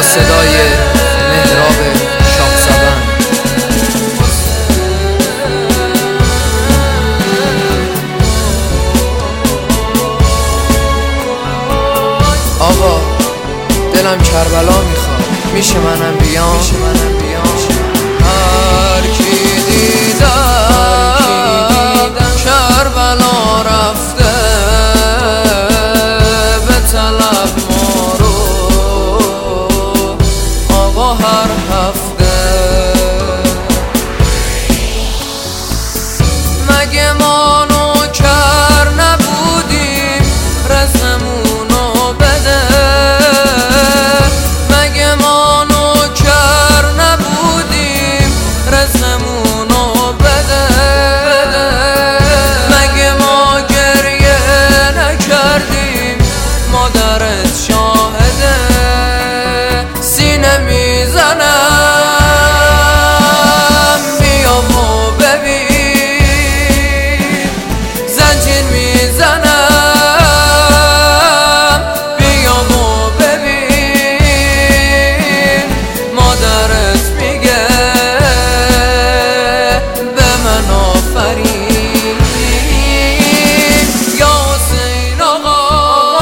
صدای مهراب شاهزبان. آقا دلم کربلا میخواد، میشه منم بیام؟ هر کی دیدم کربلا رفته به طلب ما رو آقا هر هفته. مگه ما نوکر نبودیم رزقمونو بده؟ مگه ما نوکر نبودیم رزقمونو بده؟ مگه ما گریه نکردیم مادرت شاهده؟ سینه میزنم بیا و ببین، زنجیر میزنم بیا و ببین، مادرت میگه به من آفرین. یا حسین آقا،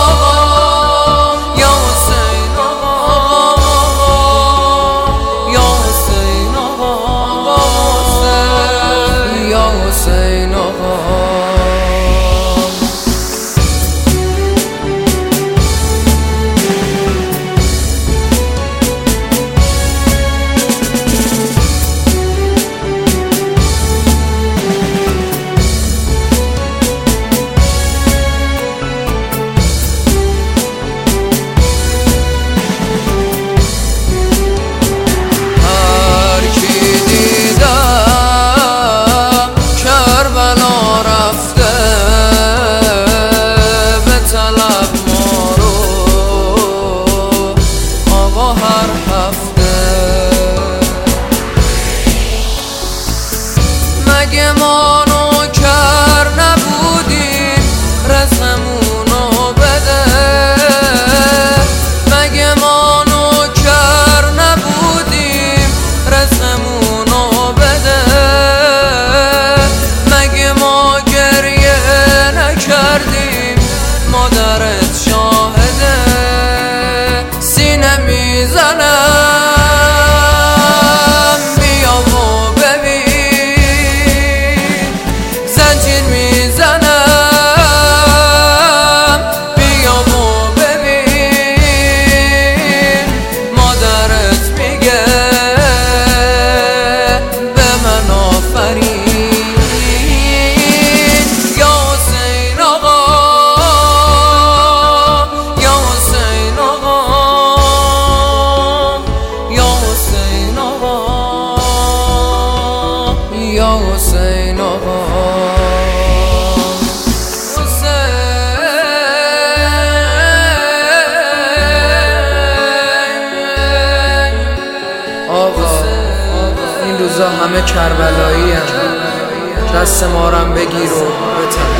یا حسین آقا، یا حسین آقا، یا حسین آقا. مگه ما نوکر نبودیم رزقمونو بده؟ مگه ما نوکر نبودیم رزقمونو بده؟ مگه ما گریه نکردیم مادرت شاهده؟ سینه میزنم یا حسین آقا. آقا این روزا همه کربلایی هم، دست ما رم بگیر و بتن.